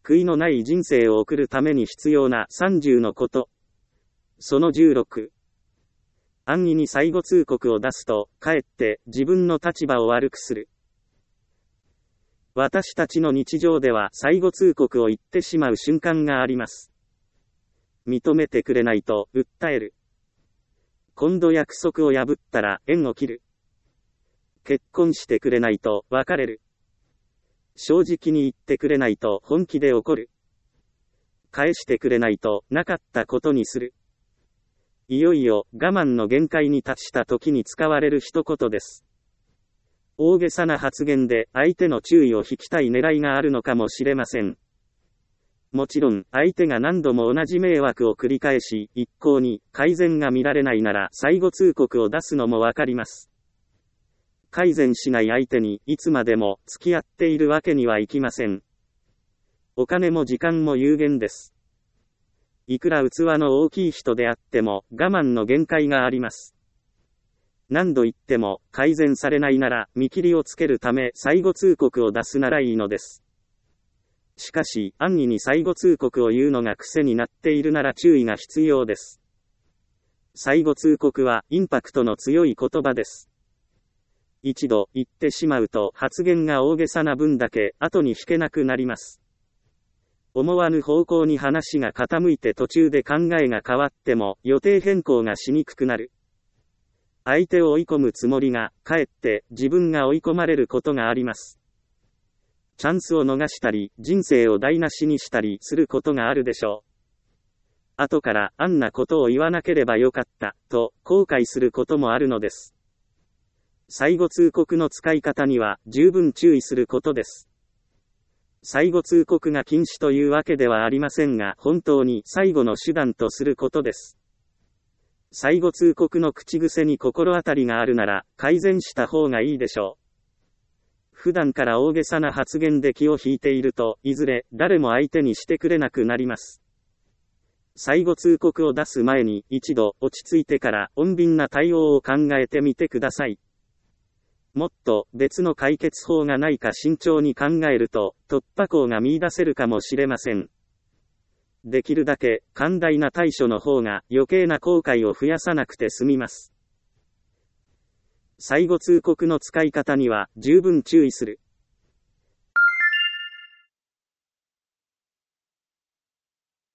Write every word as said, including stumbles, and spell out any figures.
悔いのない人生を送るために必要なさんじゅうのこと。そのじゅうろく。安易に最後通告を出すと、かえって自分の立場を悪くする。私たちの日常では最後通告を言ってしまう瞬間があります。認めてくれないと訴える。今度約束を破ったら縁を切る。結婚してくれないと別れる。正直に言ってくれないと本気で怒る。返してくれないとなかったことにする。いよいよ我慢の限界に達した時に使われる一言です。大げさな発言で相手の注意を引きたい狙いがあるのかもしれません。もちろん相手が何度も同じ迷惑を繰り返し一向に改善が見られないなら最後通告を出すのもわかります。改善しない相手にいつまでも付き合っているわけにはいきません。お金も時間も有限です。いくら器の大きい人であっても我慢の限界があります。何度言っても改善されないなら見切りをつけるため最後通告を出すならいいのです。しかし安易に最後通告を言うのが癖になっているなら注意が必要です。最後通告はインパクトの強い言葉です。一度言ってしまうと発言が大げさな分だけ後に引けなくなります。思わぬ方向に話が傾いて途中で考えが変わっても予定変更がしにくくなる。相手を追い込むつもりが、かえって自分が追い込まれることがあります。チャンスを逃したり、人生を台無しにしたりすることがあるでしょう。後からあんなことを言わなければよかった、と後悔することもあるのです。最後通告の使い方には十分注意することです。最後通告が禁止というわけではありませんが、本当に最後の手段とすることです。最後通告の口癖に心当たりがあるなら、改善した方がいいでしょう。普段から大げさな発言で気を引いていると、いずれ誰も相手にしてくれなくなります。最後通告を出す前に一度落ち着いてから穏便な対応を考えてみてください。もっと別の解決法がないか慎重に考えると突破口が見出せるかもしれません。できるだけ寛大な対処の方が余計な後悔を増やさなくて済みます。最後通告の使い方には十分注意する。